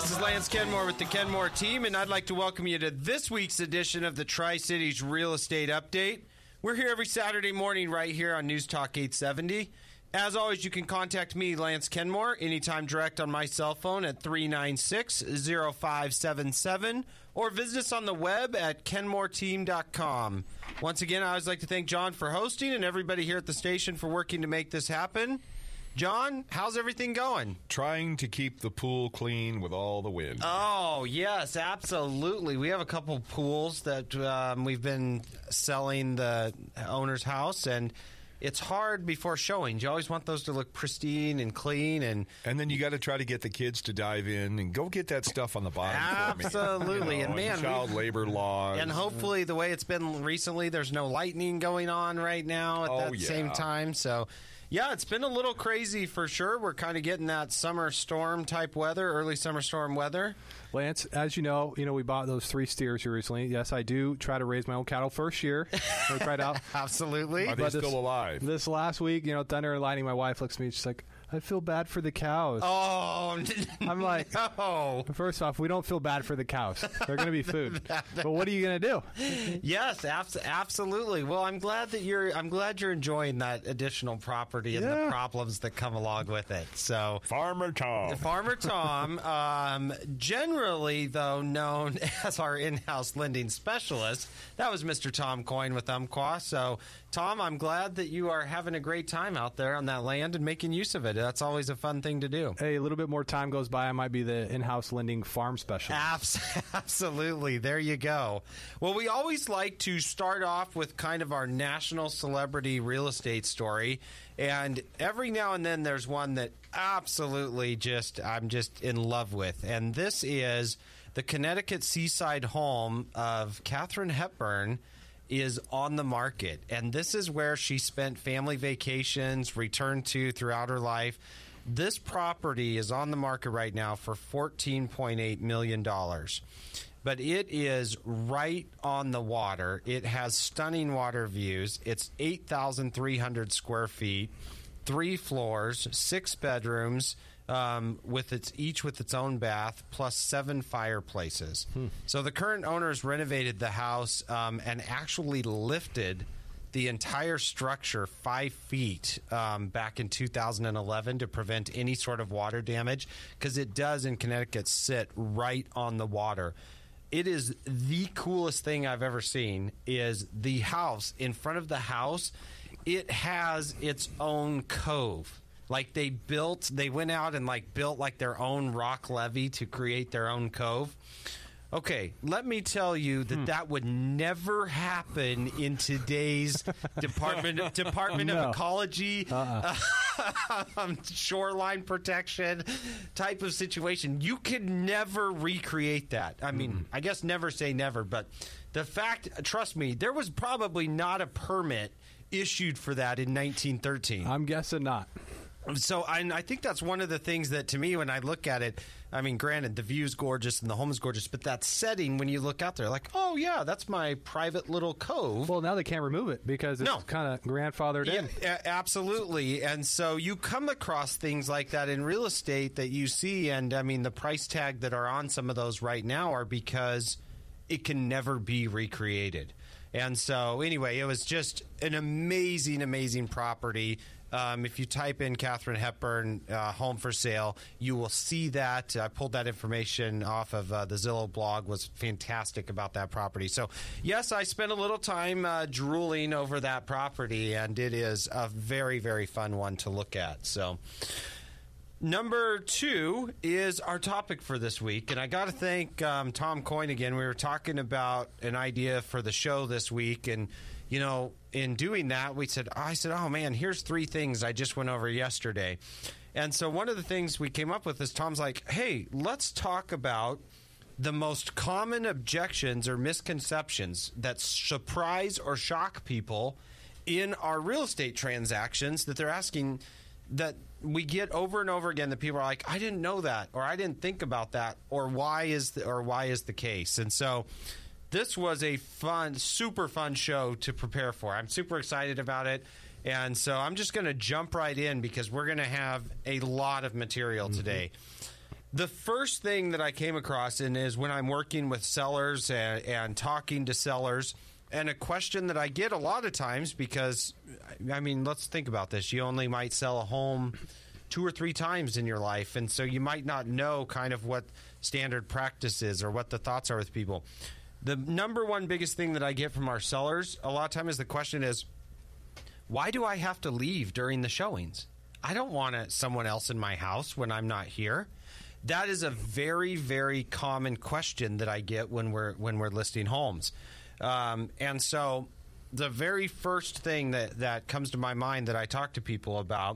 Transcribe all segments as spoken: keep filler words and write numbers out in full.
This is Lance Kenmore with the Kenmore team, and I'd like to welcome you to this week's edition of the Tri-Cities Real Estate Update. We're here every Saturday morning right here on News Talk eight seventy. As always, you can contact me, Lance Kenmore, anytime direct on my cell phone at three nine six, zero five seven seven, or visit us on the web at kenmore team dot com. Once again, I always like to thank John for hosting and everybody here at the station for working to make this happen. John, how's everything going? Trying to keep the pool clean with all the wind. Oh, yes, absolutely. We have a couple pools that um, we've been selling the owner's house, and it's hard before showings. You always want those to look pristine and clean. And and then you got to try to get the kids to dive in and go get that stuff on the bottom. Absolutely. You know, and man, child we, labor laws. And hopefully the way it's been recently, there's no lightning going on right now at oh, that yeah. same time. So, yeah, it's been a little crazy for sure. We're kind of getting that summer storm type weather, early summer storm weather. Lance, as you know, you know we bought those three steers here recently. Yes, I do try to raise my own cattle first year. So tried out. Absolutely. Are they But still this, alive? This last week, you know, Thunder and Lightning, my wife looks at me, she's like, I feel bad for the cows. Oh, I'm like, no. First off, we don't feel bad for the cows. They're going to be food. But what are you going to do? Yes, abs- absolutely. Well, I'm glad that you're. I'm glad you're enjoying that additional property and Yeah. the problems that come along with it. So, Farmer Tom. Farmer Tom, um, generally though known as our in-house lending specialist, that was Mister Tom Coyne with Umpqua. So, Tom, I'm glad that you are having a great time out there on that land and making use of it. That's always a fun thing to do. Hey, a little bit more time goes by, I might be the in-house lending farm specialist. Abs- Absolutely. There you go. Well, we always like to start off with kind of our national celebrity real estate story. And every now and then there's one that absolutely just I'm just in love with. And this is the Connecticut seaside home of Katharine Hepburn is on the market. And this is where she spent family vacations, returned to throughout her life. This property is on the market right now for fourteen point eight million dollars. But it is right on the water. It has stunning water views. It's eight thousand three hundred square feet, three floors, six bedrooms, um, with its each with its own bath, plus seven fireplaces. Hmm. So the current owners renovated the house um, and actually lifted the entire structure five feet um, back in two thousand eleven to prevent any sort of water damage, because it does in Connecticut sit right on the water. It is the coolest thing I've ever seen. Is the house in front of the house, it has its own cove. Like they built, they went out and like built like their own rock levee to create their own cove. Okay, let me tell you that hmm. that would never happen in today's Department Department no. of Ecology, uh-uh. uh, um, shoreline protection type of situation. You could never recreate that. I mean, mm. I guess never say never, but the fact, trust me, there was probably not a permit issued for that in nineteen thirteen. I'm guessing not. So I, I think that's one of the things that, to me, when I look at it, I mean, granted, the view's gorgeous and the home is gorgeous, but that setting, when you look out there, like, oh, yeah, that's my private little cove. Well, now they can't remove it because it's no. kind of grandfathered yeah, in. A- absolutely. And so you come across things like that in real estate that you see, and, I mean, the price tag that are on some of those right now are because it can never be recreated. And so, anyway, it was just an amazing, amazing property. Um, if you type in Katharine Hepburn uh, home for sale, you will see that. I pulled that information off of uh, the Zillow blog. Was fantastic about that property. So, yes, I spent a little time uh, drooling over that property, and it is a very, very fun one to look at. So, number two is our topic for this week, and I got to thank um, Tom Coyne again. We were talking about an idea for the show this week, and, you know, in doing that, we said, I said, oh, man, here's three things I just went over yesterday. And so one of the things we came up with is Tom's like, hey, let's talk about the most common objections or misconceptions that surprise or shock people in our real estate transactions that they're asking, that we get over and over again, that people are like, I didn't know that, or I didn't think about that, or why is the, or why is the case. And so this was a fun, super fun show to prepare for. I'm super excited about it. And so I'm just going to jump right in because we're going to have a lot of material today. The first thing that I came across in is when I'm working with sellers and, and talking to sellers, and a question that I get a lot of times because, I mean, let's think about this. You only might sell a home two or three times in your life, and so you might not know kind of what standard practice is or what the thoughts are with people. The number one biggest thing that I get from our sellers a lot of time is the question is, why do I have to leave during the showings? I don't want a, someone else in my house when I'm not here. That is a very, very common question that I get when we're when we're listing homes. Um, and so the very first thing that, that comes to my mind that I talk to people about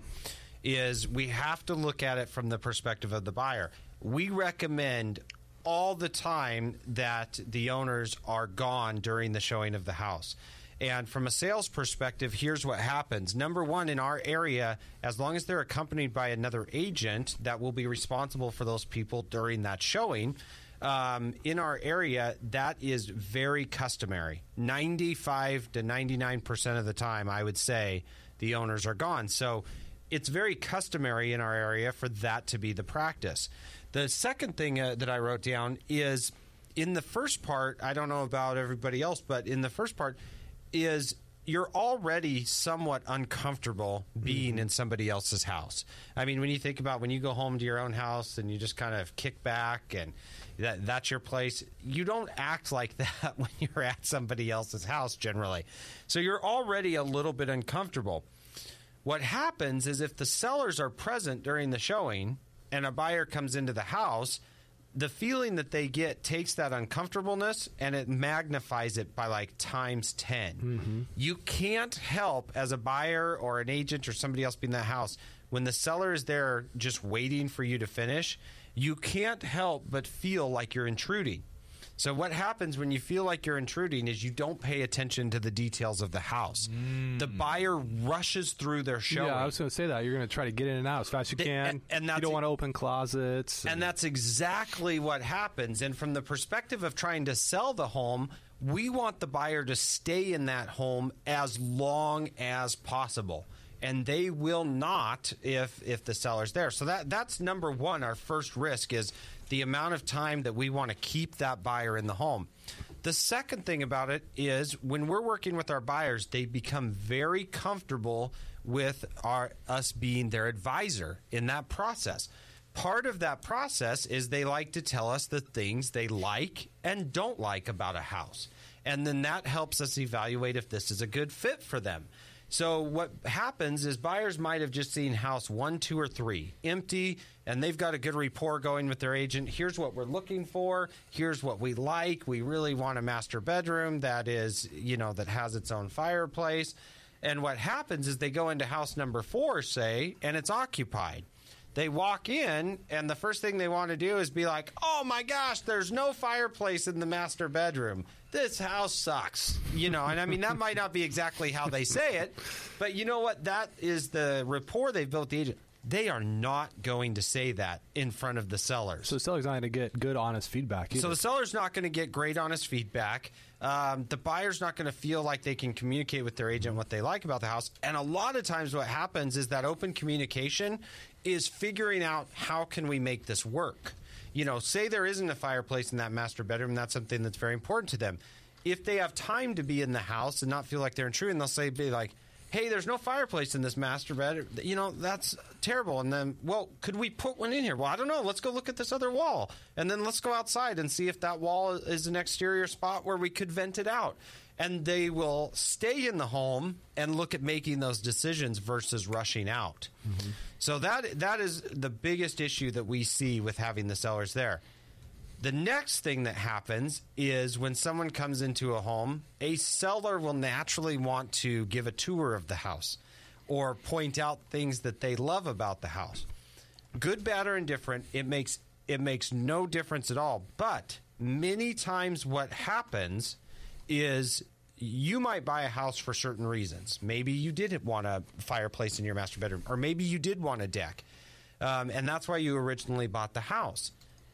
is we have to look at it from the perspective of the buyer. We recommend all the time that the owners are gone during the showing of the house. And from a sales perspective, here's what happens. Number one, in our area, as long as they're accompanied by another agent that will be responsible for those people during that showing, um, in our area, that is very customary. ninety-five to ninety-nine percent of the time, I would say, the owners are gone. So it's very customary in our area for that to be the practice. The second thing uh, that I wrote down is in the first part, I don't know about everybody else, but in the first part, is you're already somewhat uncomfortable being mm-hmm. in somebody else's house. I mean, when you think about when you go home to your own house and you just kind of kick back and that that's your place, you don't act like that when you're at somebody else's house generally. So you're already a little bit uncomfortable. What happens is if the sellers are present during the showing and a buyer comes into the house, the feeling that they get takes that uncomfortableness and it magnifies it by like times ten. Mm-hmm. You can't help as a buyer or an agent or somebody else being in that house when the seller is there just waiting for you to finish. You can't help but feel like you're intruding. So what happens when you feel like you're intruding is you don't pay attention to the details of the house. Mm. The buyer rushes through their showing. Yeah, I was going to say that. You're going to try to get in and out as fast as you can. And, and that's, you don't want to open closets. And, and that's exactly what happens. And from the perspective of trying to sell the home, we want the buyer to stay in that home as long as possible. And they will not if if the seller's there. So that that's number one. Our first risk is the amount of time that we want to keep that buyer in the home. The second thing about it is when we're working with our buyers, they become very comfortable with our us being their advisor in that process. Part of that process is they like to tell us the things they like and don't like about a house. And then that helps us evaluate if this is a good fit for them. So what happens is buyers might have just seen house one, two, or three, empty, and they've got a good rapport going with their agent. Here's what we're looking for. Here's what we like. We really want a master bedroom that is, you know, that has its own fireplace. And what happens is they go into house number four, say, and it's occupied. They walk in, and the first thing they want to do is be like, oh, my gosh, there's no fireplace in the master bedroom. This house sucks. You know, and I mean, that might not be exactly how they say it, but you know what? That is the rapport they've built with the agent. They are not going to say that in front of the sellers. So the seller's not going to get good, honest feedback either. So the seller's not going to get great, honest feedback. Um, the buyer's not going to feel like they can communicate with their agent what they like about the house. And a lot of times what happens is that open communication is figuring out how can we make this work. You know, say there isn't a fireplace in that master bedroom. That's something that's very important to them. If they have time to be in the house and not feel like they're intruding, they'll say, be like, hey, there's no fireplace in this master bedroom. You know, that's terrible. And then, well, could we put one in here? Well, I don't know. Let's go look at this other wall. And then let's go outside and see if that wall is an exterior spot where we could vent it out. And they will stay in the home and look at making those decisions versus rushing out. Mm-hmm. So that that is the biggest issue that we see with having the sellers there. The next thing that happens is when someone comes into a home, a seller will naturally want to give a tour of the house or point out things that they love about the house. Good, bad, or indifferent, it makes it makes no difference at all. But many times what happens is you might buy a house for certain reasons. Maybe you didn't want a fireplace in your master bedroom, or maybe you did want a deck, um, and that's why you originally bought the house.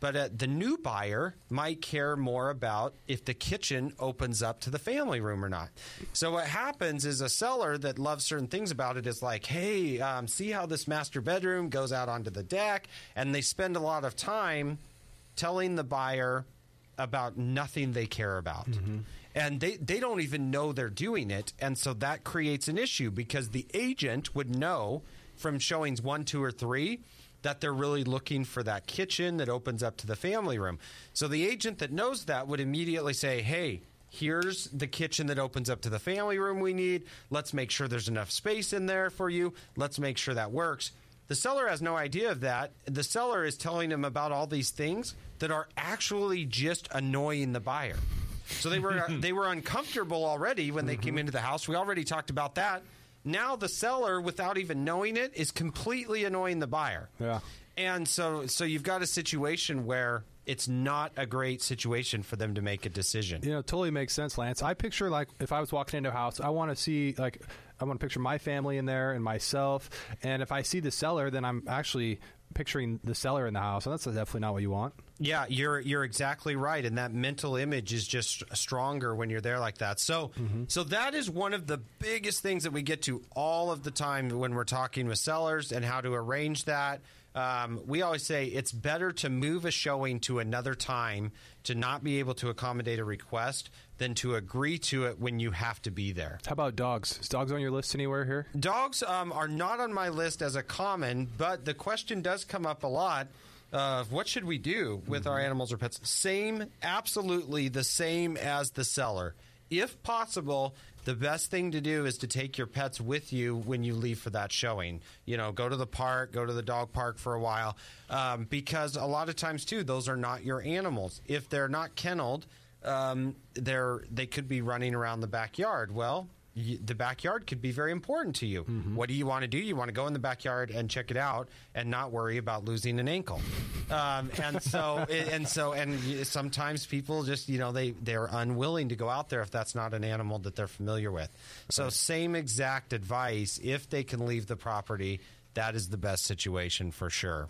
But uh, the new buyer might care more about if the kitchen opens up to the family room or not. So what happens is a seller that loves certain things about it is like, hey, um, see how this master bedroom goes out onto the deck? And they spend a lot of time telling the buyer about nothing they care about. Mm-hmm. And they, they don't even know they're doing it. And so that creates an issue because the agent would know from showings one, two, or three that they're really looking for that kitchen that opens up to the family room. So the agent that knows that would immediately say, hey, here's the kitchen that opens up to the family room we need. Let's make sure there's enough space in there for you. Let's make sure that works. The seller has no idea of that. The seller is telling him about all these things that are actually just annoying the buyer. So they were they were uncomfortable already when they mm-hmm. came into the house. We already talked about that. Now the seller, without even knowing it, is completely annoying the buyer. Yeah. And so so you've got a situation where it's not a great situation for them to make a decision. You know, it totally makes sense, Lance. I picture, like, if I was walking into a house, I want to see, like, I want to picture my family in there and myself. And if I see the seller, then I'm actually picturing the seller in the house. And that's definitely not what you want. Yeah, you're you're exactly right, and that mental image is just stronger when you're there like that. So, mm-hmm. so that is one of the biggest things that we get to all of the time when we're talking with sellers and how to arrange that. Um, we always say it's better to move a showing to another time to not be able to accommodate a request than to agree to it when you have to be there. How about dogs? Is dogs on your list anywhere here? Dogs um, are not on my list as a common, but the question does come up a lot. Uh, what should we do with mm-hmm. our animals or pets? Same, absolutely the same as the seller. If possible, the best thing to do is to take your pets with you when you leave for that showing. You know, go to the park, go to the dog park for a while, um, because a lot of times, too, those are not your animals. If they're not kenneled, um, they're they could be running around the backyard. Well, You, the backyard could be very important to you. Mm-hmm. What do you want to do? You want to go in the backyard and check it out and not worry about losing an ankle. Um, and so, and so, and sometimes people just, you know, they, they're unwilling to go out there if that's not an animal that they're familiar with. So same exact advice. If they can leave the property, that is the best situation for sure.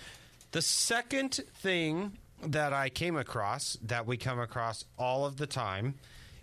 The second thing that I came across, that we come across all of the time,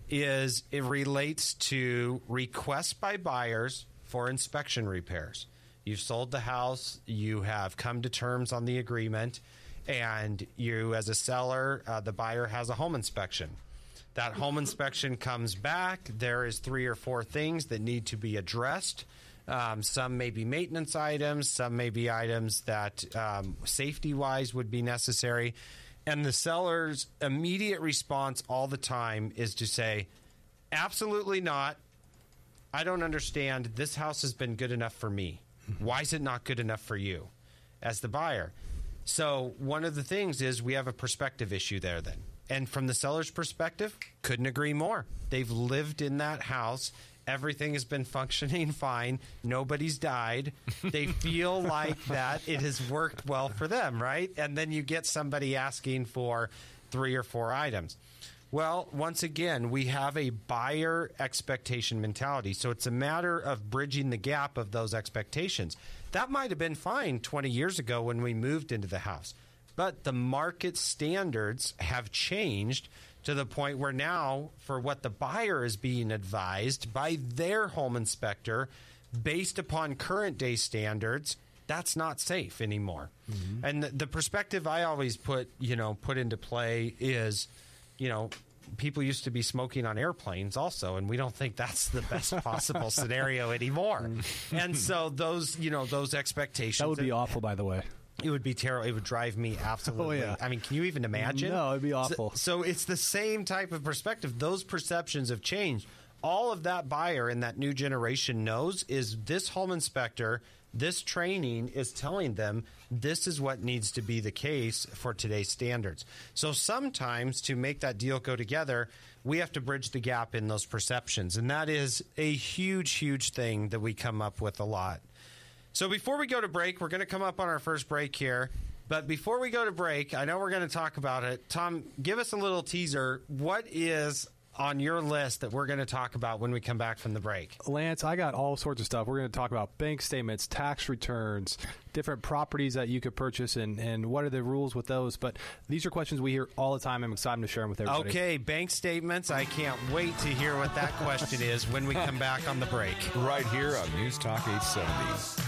is it relates to requests by buyers for inspection repairs. You've sold the house, you have come to terms on the agreement, and you, as a seller, uh, the buyer has a home inspection. That home inspection comes back. There is three or four things that need to be addressed. Um, some may be maintenance items, some may be items that um, safety-wise would be necessary. And the seller's immediate response all the time is to say, absolutely not. I don't understand. This house has been good enough for me. Why is it not good enough for you as the buyer? So one of the things is we have a perspective issue there then. And from the seller's perspective, couldn't agree more. They've lived in that house. Everything has been functioning fine. Nobody's died. They feel like that it has worked well for them, right? And then you get somebody asking for three or four items. Well, once again, we have a buyer expectation mentality. So it's a matter of bridging the gap of those expectations. That might have been fine twenty years ago when we moved into the house. But the market standards have changed to the point where now, for what the buyer is being advised by their home inspector, based upon current day standards, that's not safe anymore. Mm-hmm. And the, the perspective I always put, you know, put into play is, you know, people used to be smoking on airplanes also, and we don't think that's the best possible scenario anymore. And so those, you know, those expectations. That would be awful, by the way. It would be terrible. It would drive me absolutely. Oh, yeah. I mean, can you even imagine? No, it'd be awful. So, so it's the same type of perspective. Those perceptions have changed. All of that buyer in that new generation knows is this home inspector, this training is telling them this is what needs to be the case for today's standards. So sometimes to make that deal go together, we have to bridge the gap in those perceptions. And that is a huge, huge thing that we come up with a lot. So before we go to break, we're going to come up on our first break here. But before we go to break, I know we're going to talk about it. Tom, give us a little teaser. What is on your list that we're going to talk about when we come back from the break? Lance, I got all sorts of stuff. We're going to talk about bank statements, tax returns, different properties that you could purchase, and, and what are the rules with those. But these are questions we hear all the time. I'm excited to share them with everybody. Okay, bank statements. I can't wait to hear what that question is when we come back on the break. Right here on News Talk eight seventy.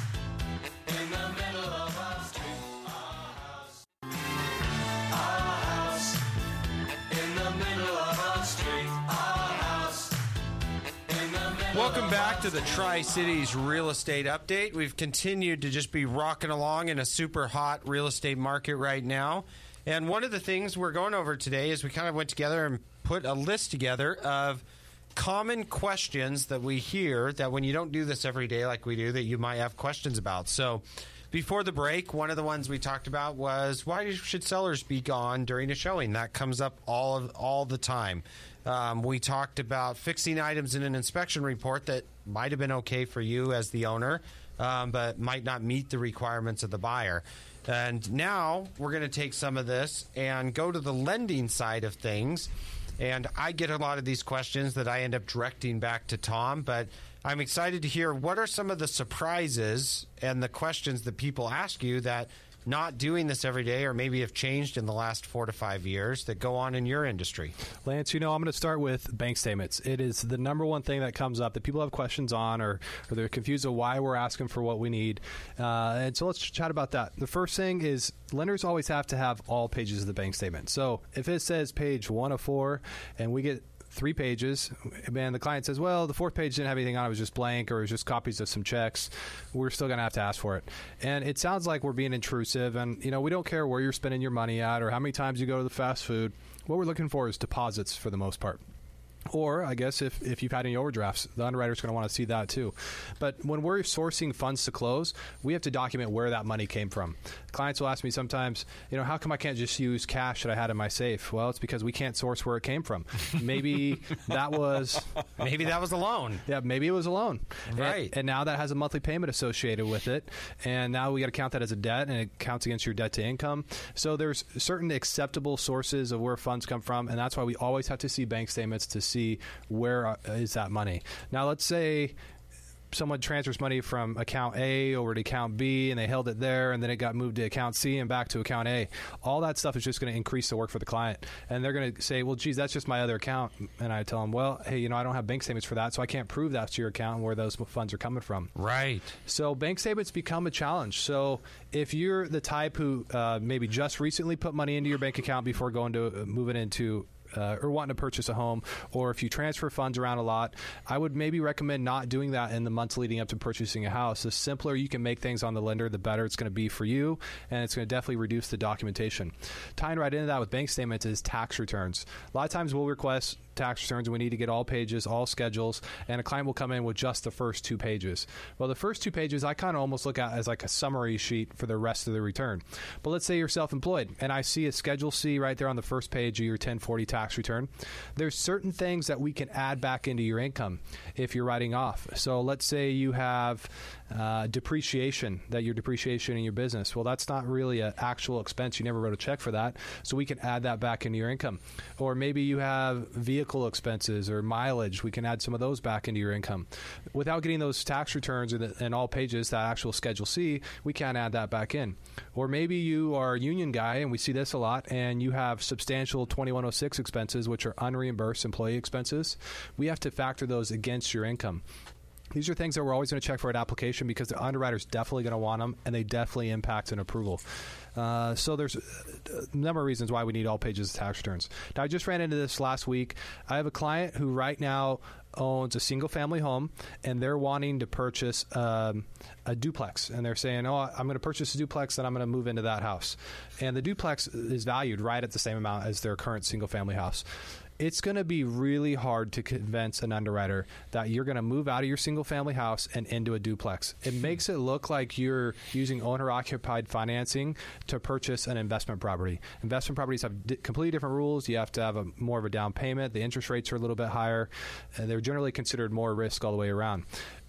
Welcome back to the Tri-Cities Real Estate Update. We've continued to just be rocking along in a super hot real estate market right now. And one of the things we're going over today is we kind of went together and put a list together of common questions that we hear that when you don't do this every day like we do, that you might have questions about. So before the break, one of the ones we talked about was, why should sellers be gone during a showing? That comes up all of all the time. Um, we talked about fixing items in an inspection report that might have been okay for you as the owner, um, but might not meet the requirements of the buyer. And now we're going to take some of this and go to the lending side of things. And I get a lot of these questions that I end up directing back to Tom, but I'm excited to hear what are some of the surprises and the questions that people ask you that not doing this every day or maybe have changed in the last four to five years that go on in your industry. Lance, you know, I'm going to start with bank statements. It is the number one thing that comes up that people have questions on, or, or they're confused of why we're asking for what we need. Uh, and so let's chat about that. The first thing is lenders always have to have all pages of the bank statement. So if it says page one of four and we get three pages, and the client says, well, the fourth page didn't have anything on it, it was just blank, or it was just copies of some checks, we're still going to have to ask for it. And it sounds like we're being intrusive, and, you know, we don't care where you're spending your money at or how many times you go to the fast food. What we're looking for is deposits for the most part. Or, I guess, if, if you've had any overdrafts, the underwriter's going to want to see that too. But when we're sourcing funds to close, we have to document where that money came from. Clients will ask me sometimes, you know, how come I can't just use cash that I had in my safe? Well, it's because we can't source where it came from. Maybe that was... Maybe that was a loan. Yeah, maybe it was a loan. Right. And, and now that has a monthly payment associated with it. And now we got to count that as a debt, and it counts against your debt to income. So there's certain acceptable sources of where funds come from, and that's why we always have to see bank statements to see where is that money. Now, let's say someone transfers money from account A over to account B, and they held it there, and then it got moved to account C and back to account A. All that stuff is just going to increase the work for the client. And they're going to say, well, geez, that's just my other account. And I tell them, well, hey, you know, I don't have bank statements for that, so I can't prove that's your account and where those funds are coming from. Right. So bank statements become a challenge. So if you're the type who uh, maybe just recently put money into your bank account before going to uh, move it into Uh, or wanting to purchase a home, or if you transfer funds around a lot, I would maybe recommend not doing that in the months leading up to purchasing a house. The simpler you can make things on the lender, the better it's going to be for you, and it's going to definitely reduce the documentation. Tying right into that with bank statements is tax returns. A lot of times we'll request tax returns and we need to get all pages, all schedules, and a client will come in with just the first two pages. Well, the first two pages I kind of almost look at as like a summary sheet for the rest of the return. But let's say you're self-employed and I see a Schedule C right there on the first page of your ten forty tax return. There's certain things that we can add back into your income if you're writing off. So let's say you have uh, depreciation, that your depreciation in your business. Well, that's not really an actual expense. You never wrote a check for that. So we can add that back into your income. Or maybe you have vehicle expenses or mileage. We can add some of those back into your income. Without getting those tax returns and, and all pages, that actual Schedule C, we can't add that back in. Or maybe you are a union guy, and we see this a lot, and you have substantial twenty-one oh six expenses, which are unreimbursed employee expenses. We have to factor those against your income. These are things that we're always going to check for at application because the underwriter's definitely going to want them, and they definitely impact an approval. Uh, so there's a number of reasons why we need all pages of tax returns. Now, I just ran into this last week. I have a client who right now owns a single-family home, and they're wanting to purchase um, a duplex. And they're saying, oh, I'm going to purchase a duplex, and I'm going to move into that house. And the duplex is valued right at the same amount as their current single-family house. It's going to be really hard to convince an underwriter that you're going to move out of your single-family house and into a duplex. It makes it look like you're using owner-occupied financing to purchase an investment property. Investment properties have di- completely different rules. You have to have a more of a down payment. The interest rates are a little bit higher. And they're generally considered more risk all the way around.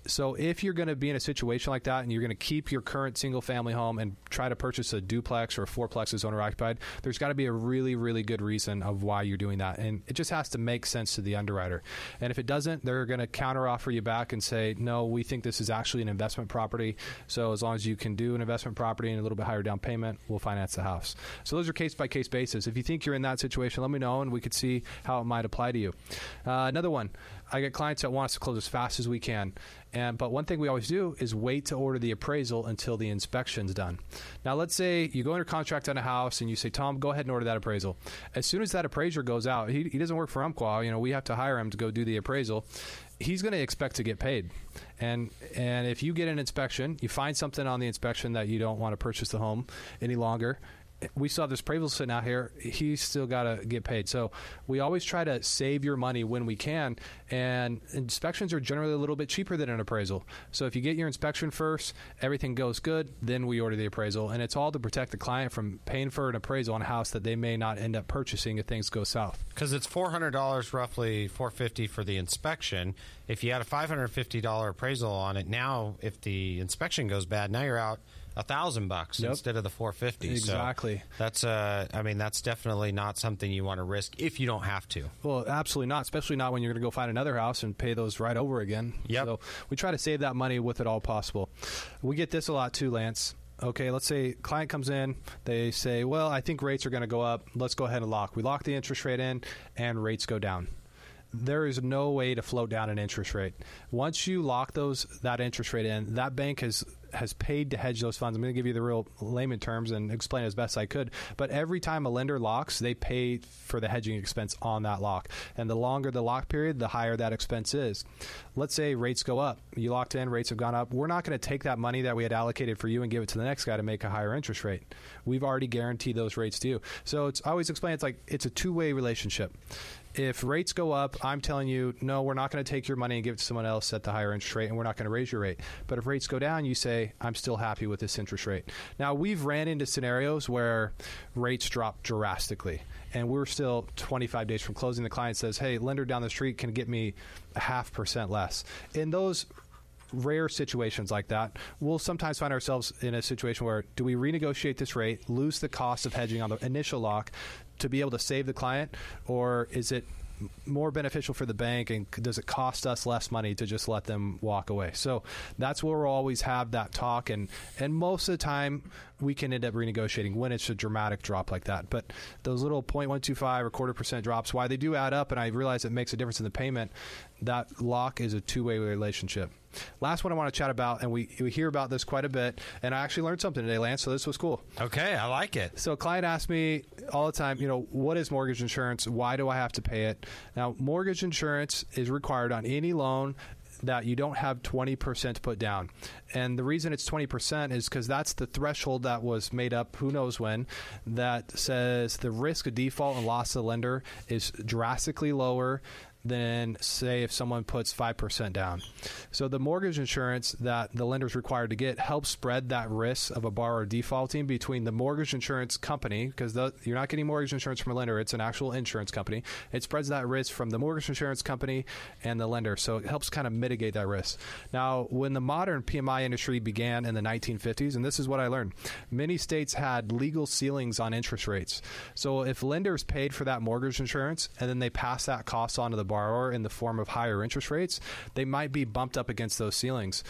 So if you're going to be in a situation like that and you're going to keep your current single-family home and try to purchase a duplex or a fourplex as owner-occupied, there's got to be a really, really good reason of why you're doing that. And it just has to make sense to the underwriter. And if it doesn't, they're going to counteroffer you back and say, no, we think this is actually an investment property. So as long as you can do an investment property and a little bit higher down payment, we'll finance the house. So those are case-by-case basis. If you think you're in that situation, let me know, and we could see how it might apply to you. Uh, another one, I get clients that want us to close as fast as we can. And but one thing we always do is wait to order the appraisal until the inspection's done. Now, let's say you go under contract on a house and you say, Tom, go ahead and order that appraisal. As soon as that appraiser goes out, he, he doesn't work for Umpqua. You know, we have to hire him to go do the appraisal. He's going to expect to get paid. And and if you get an inspection, you find something on the inspection that you don't want to purchase the home any longer, we still have this appraisal sitting out here. He's still got to get paid. So we always try to save your money when we can. And inspections are generally a little bit cheaper than an appraisal. So if you get your inspection first, everything goes good, then we order the appraisal. And it's all to protect the client from paying for an appraisal on a house that they may not end up purchasing if things go south. Because it's four hundred dollars, roughly four hundred fifty dollars for the inspection. If you had a five hundred fifty dollars appraisal on it, now if the inspection goes bad, now you're out a thousand bucks Yep. instead of the four hundred fifty. Exactly. So that's uh, I mean, that's definitely not something you want to risk if you don't have to. Well, absolutely not, especially not when you're going to go find another house and pay those right over again. Yep. So we try to save that money with it all possible. We get this a lot too, Lance. Okay, let's say client comes in, they say, well, I think rates are going to go up. Let's go ahead and lock. We lock the interest rate in and rates go down. There is no way to float down an interest rate. Once you lock those that interest rate in, that bank has has paid to hedge those funds. I'm going to give you the real layman terms and explain it as best I could. But every time a lender locks, they pay for the hedging expense on that lock. And the longer the lock period, the higher that expense is. Let's say rates go up. You locked in, rates have gone up. We're not going to take that money that we had allocated for you and give it to the next guy to make a higher interest rate. We've already guaranteed those rates to you. So it's I always explain it's like it's a two-way relationship. If rates go up, I'm telling you, no, we're not going to take your money and give it to someone else at the higher interest rate, and we're not going to raise your rate. But if rates go down, you say, I'm still happy with this interest rate. Now, we've ran into scenarios where rates drop drastically, and we're still twenty-five days from closing. The client says, hey, lender down the street can get me a half percent less. In those rare situations like that, we'll sometimes find ourselves in a situation where do we renegotiate this rate, lose the cost of hedging on the initial lock to be able to save the client, or is it more beneficial for the bank and does it cost us less money to just let them walk away? So that's where we'll always have that talk, and and most of the time we can end up renegotiating when it's a dramatic drop like that. But those little zero point one two five or quarter percent drops, why they do add up, and I realize it makes a difference in the payment, that lock is a two-way relationship. Last one I want to chat about, and we, we hear about this quite a bit, and I actually learned something today, Lance, so this was cool. Okay, I like it. So a client asks me all the time, you know, what is mortgage insurance? Why do I have to pay it? Now, mortgage insurance is required on any loan that you don't have twenty percent put down. And the reason it's twenty percent is because that's the threshold that was made up who knows when that says the risk of default and loss of the lender is drastically lower than, say, if someone puts five percent down. So the mortgage insurance that the lender is required to get helps spread that risk of a borrower defaulting between the mortgage insurance company, because you're not getting mortgage insurance from a lender, it's an actual insurance company. It spreads that risk from the mortgage insurance company and the lender, so it helps kind of mitigate that risk. Now, when the modern P M I industry began in the nineteen fifties, and this is what I learned, many states had legal ceilings on interest rates. So if lenders paid for that mortgage insurance and then they pass that cost on to the borrower in the form of higher interest rates, they might be bumped up against those ceilings.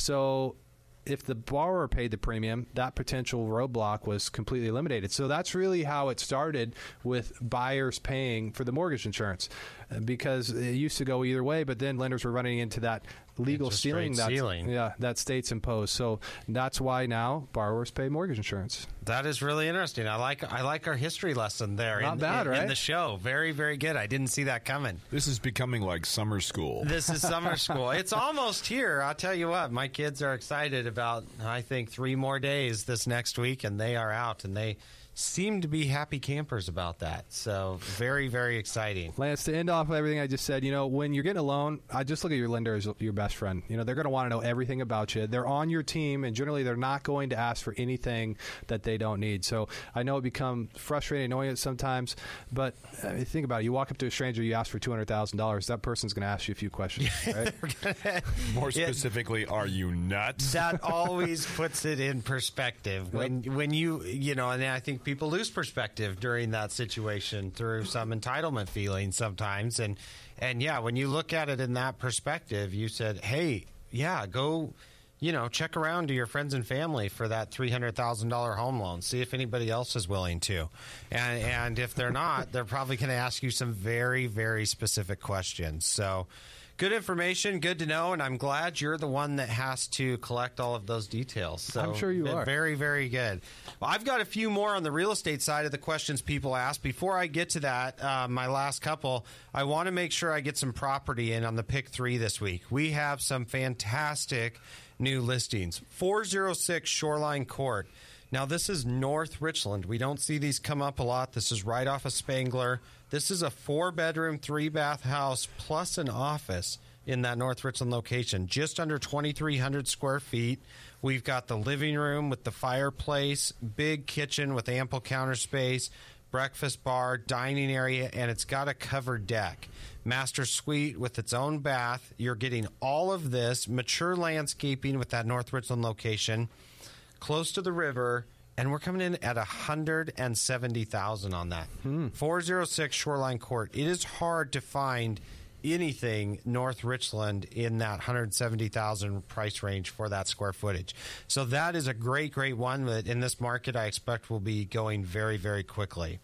So if the borrower paid the premium, that potential roadblock was completely eliminated. So that's really how it started with buyers paying for the mortgage insurance, because it used to go either way, but then lenders were running into that legal Interest ceiling, rate that's, ceiling. yeah, that states impose. So that's why now borrowers pay mortgage insurance. That is really interesting. I like I like our history lesson there. Not in, bad, in, right? in the show. Very, very good. I didn't see that coming. This is becoming like summer school. This is summer school. It's almost here. I'll tell you what, my kids are excited about, I think, three more days this next week, and they are out, and they seem to be happy campers about that. So very, very exciting. Lance, to end off everything I just said, you know, when you're getting a loan, I just look at your lender as your best friend. You know, they're going to want to know everything about you. They're on your team, and generally they're not going to ask for anything that they don't need. So I know it become frustrating, annoying sometimes, but I mean, think about it. You walk up to a stranger, you ask for two hundred thousand dollars. That person's going to ask you a few questions, right? More specifically, it, are you nuts? That always puts it in perspective. When, when you, you know, and I think people lose perspective during that situation through some entitlement feeling sometimes. And, and yeah, when you look at it in that perspective, you said, hey, yeah, go, you know, check around to your friends and family for that three hundred thousand dollars home loan. See if anybody else is willing to. And, and if they're not, they're probably going to ask you some very, very specific questions. So good information, good to know, and I'm glad you're the one that has to collect all of those details. So I'm sure you are. Very, very good. Well, I've got a few more on the real estate side of the questions people ask. Before I get to that, uh, my last couple, I want to make sure I get some property in on the pick three this week. We have some fantastic new listings. four oh six Shoreline Court. Now, this is North Richland. We don't see these come up a lot. This is right off of Spangler. This is a four-bedroom, three-bath house plus an office in that North Richland location, just under twenty-three hundred square feet. We've got the living room with the fireplace, big kitchen with ample counter space, breakfast bar, dining area, and it's got a covered deck. Master suite with its own bath. You're getting all of this, mature landscaping with that North Richland location, close to the river, and we're coming in at one hundred seventy thousand dollars on that. Hmm. four oh six Shoreline Court. It is hard to find anything North Richland in that one hundred seventy thousand dollars price range for that square footage. So that is a great, great one that in this market I expect will be going very, very quickly.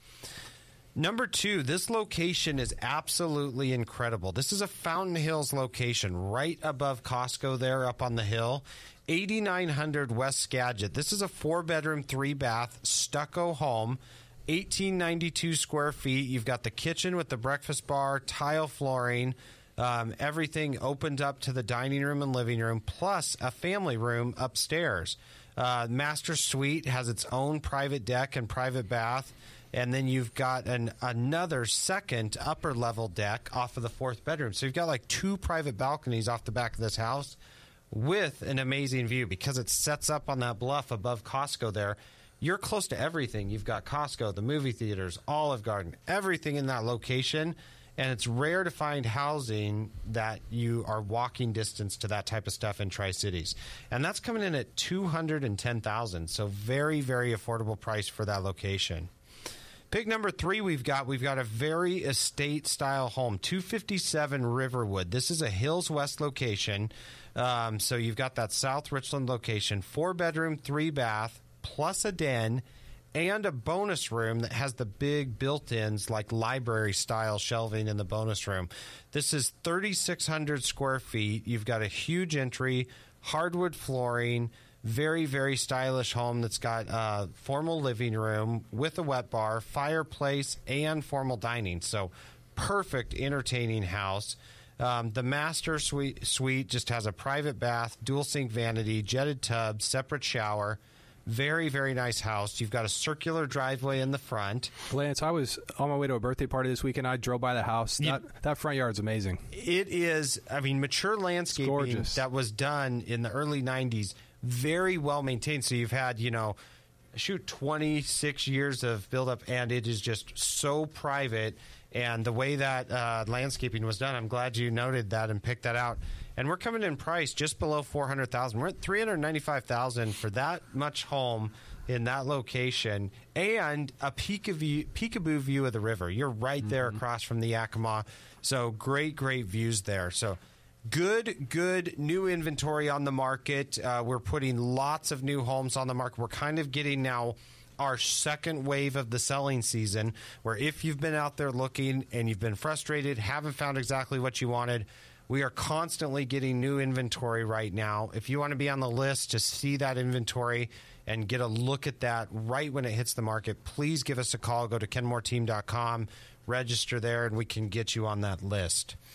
Number two, this location is absolutely incredible. This is a Fountain Hills location right above Costco there up on the hill. eighty-nine hundred West Skagit. This is a four-bedroom, three-bath stucco home, eighteen ninety-two square feet. You've got the kitchen with the breakfast bar, tile flooring, um, everything opened up to the dining room and living room, plus a family room upstairs. Uh, master suite has its own private deck and private bath. And then you've got an another second upper level deck off of the fourth bedroom. So you've got like two private balconies off the back of this house with an amazing view because it sets up on that bluff above Costco there. You're close to everything. You've got Costco, the movie theaters, Olive Garden, everything in that location. And it's rare to find housing that you are walking distance to that type of stuff in Tri-Cities. And that's coming in at two hundred ten thousand dollars. So very, very affordable price for that location. Pick number three we've got, we've got a very estate-style home, two fifty-seven Riverwood. This is a Hills West location. Um, so you've got that South Richland location, four-bedroom, three-bath, plus a den, and a bonus room that has the big built-ins, like library-style shelving in the bonus room. This is thirty-six hundred square feet. You've got a huge entry, hardwood flooring, very, very stylish home that's got a formal living room with a wet bar, fireplace, and formal dining. So perfect entertaining house. Um, the master suite, suite just has a private bath, dual sink vanity, jetted tub, separate shower. Very, very nice house. You've got a circular driveway in the front. Lance, I was on my way to a birthday party this weekend. I drove by the house. That, you, that front yard's amazing. It is, I mean, mature landscaping that was done in the early nineties. Very well maintained. So you've had, you know, shoot, twenty-six years of buildup, and it is just so private. And the way that uh, landscaping was done, I'm glad you noted that and picked that out. And we're coming in price just below four hundred thousand dollars. We're at three hundred ninety-five thousand dollars for that much home in that location and a peekaboo, peekaboo view of the river. You're right there mm-hmm. across from the Yakima. So great, great views there. So Good, good new inventory on the market. Uh, we're putting lots of new homes on the market. We're kind of getting now our second wave of the selling season, where if you've been out there looking and you've been frustrated, haven't found exactly what you wanted, we are constantly getting new inventory right now. If you want to be on the list to see that inventory and get a look at that right when it hits the market, please give us a call. Go to kenmore team dot com, register there, and we can get you on that list.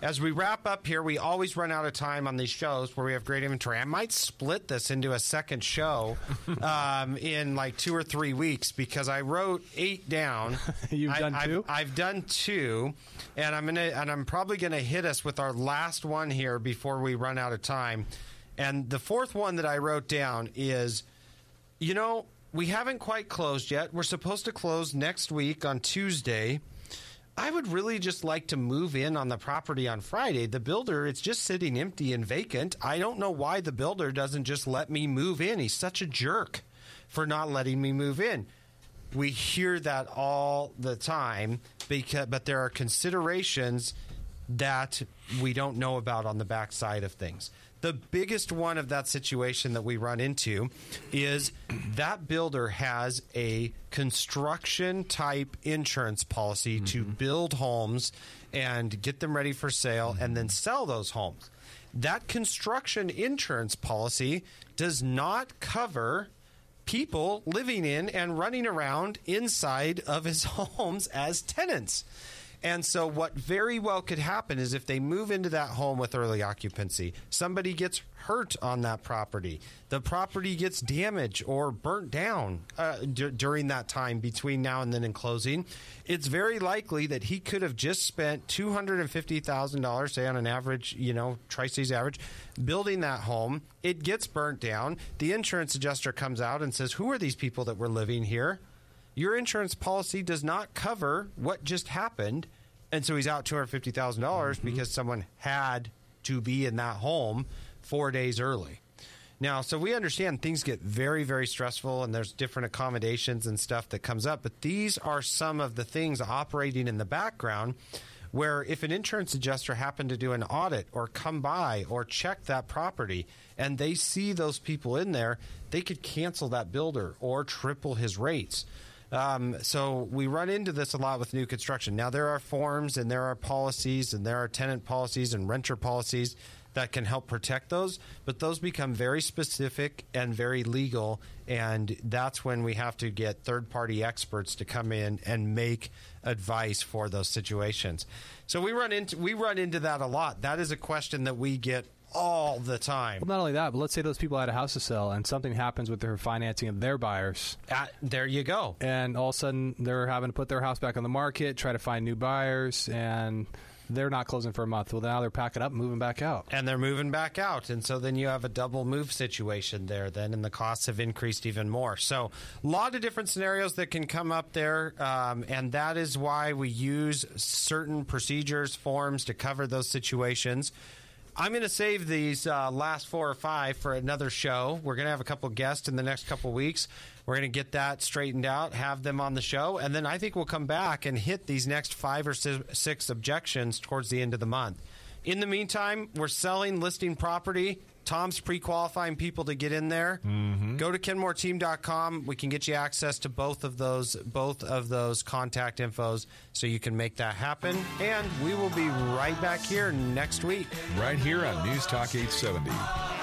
as we wrap up here, we always run out of time on these shows where we have great inventory. I might split this into a second show um, in like two or three weeks because I wrote eight down. You've I, done I've, two? I've done two, and I'm gonna and I'm probably gonna hit us with our last one here before we run out of time. And the fourth one that I wrote down is, you know, we haven't quite closed yet. We're supposed to close next week on Tuesday. I would really just like to move in on the property on Friday. The builder, it's just sitting empty and vacant. I don't know why the builder doesn't just let me move in. He's such a jerk for not letting me move in. We hear that all the time, because, but there are considerations that we don't know about on the backside of things. The biggest one of that situation that we run into is that builder has a construction type insurance policy mm-hmm. to build homes and get them ready for sale mm-hmm. and then sell those homes. That construction insurance policy does not cover people living in and running around inside of his homes as tenants. And so what very well could happen is if they move into that home with early occupancy, somebody gets hurt on that property, the property gets damaged or burnt down uh, d- during that time between now and then in closing, it's very likely that he could have just spent two hundred fifty thousand dollars, say on an average, you know, Tri-Cities average, building that home. It gets burnt down. The insurance adjuster comes out and says, who are these people that were living here? Your insurance policy does not cover what just happened, and so he's out two hundred fifty thousand dollars mm-hmm. because someone had to be in that home four days early. Now, so we understand things get very, very stressful, and there's different accommodations and stuff that comes up, but these are some of the things operating in the background where if an insurance adjuster happened to do an audit or come by or check that property and they see those people in there, they could cancel that builder or triple his rates. Um, so we run into this a lot with new construction. Now, there are forms and there are policies and there are tenant policies and renter policies that can help protect those, but those become very specific and very legal, and that's when we have to get third-party experts to come in and make advice for those situations. So we run into we run into that a lot. That is a question that we get all the time. Well, not only that, but let's say those people had a house to sell and something happens with their financing of their buyers. Uh, there you go. And all of a sudden they're having to put their house back on the market, try to find new buyers, and they're not closing for a month. Well, now they're packing up and moving back out. And they're moving back out. And so then you have a double move situation there then, and the costs have increased even more. So a lot of different scenarios that can come up there, um, and that is why we use certain procedures, forms to cover those situations. I'm going to save these uh, last four or five for another show. We're going to have a couple guests in the next couple weeks. We're going to get that straightened out, have them on the show, and then I think we'll come back and hit these next five or six objections towards the end of the month. In the meantime, we're selling, listing property. Tom's pre-qualifying people to get in there. Mm-hmm. Go to kenmore team dot com. We can get you access to both of those both of those contact infos so you can make that happen. And we will be right back here next week. Right here on News Talk eight seventy.